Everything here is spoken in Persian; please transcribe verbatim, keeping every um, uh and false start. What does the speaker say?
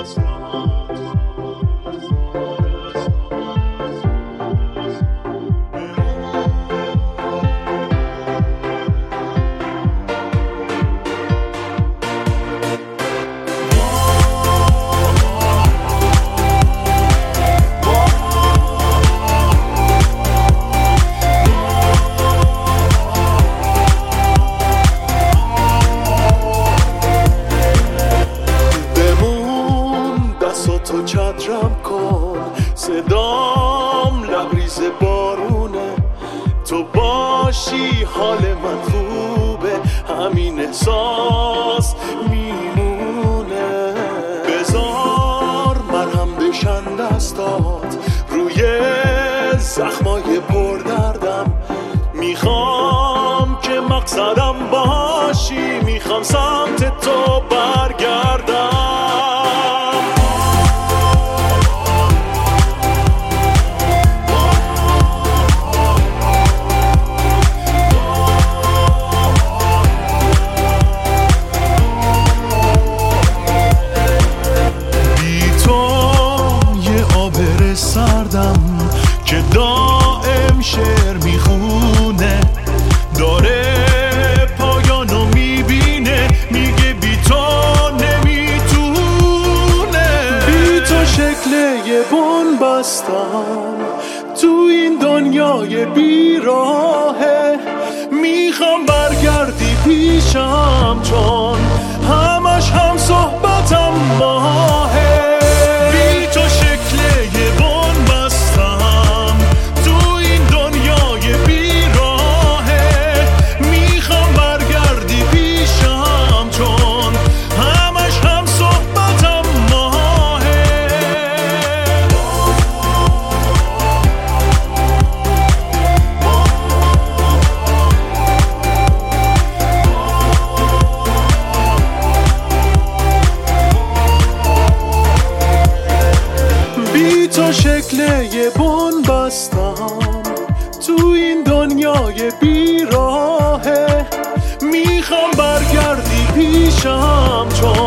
تو چترم کن، صدام لبریز بارونه، تو باشی حال من خوبه، همین احساس میمونه. بذار مرهم بشن دستات روی زخمای پردردم، میخوام که مقصدم باشی، میخوام سمت تو برگردم. سردم که دائم شعر میخونه، داره پایانو میبینه، میگه بی تو نمیتونه. بی تو شکل یه بن بستم تو این دنیای بیراهه، میخوام برگردی پیشم چون همش هم صحبتم ماهه. بی تو شکل یه بن بستم تو این دنیای بیراهه، میخوام برگردی پیشم چون همش هم صحبتم ماهه. بی تو شکل یه بن بستم تو این دنیای بیراهه، میخوام برگردی پیشم چون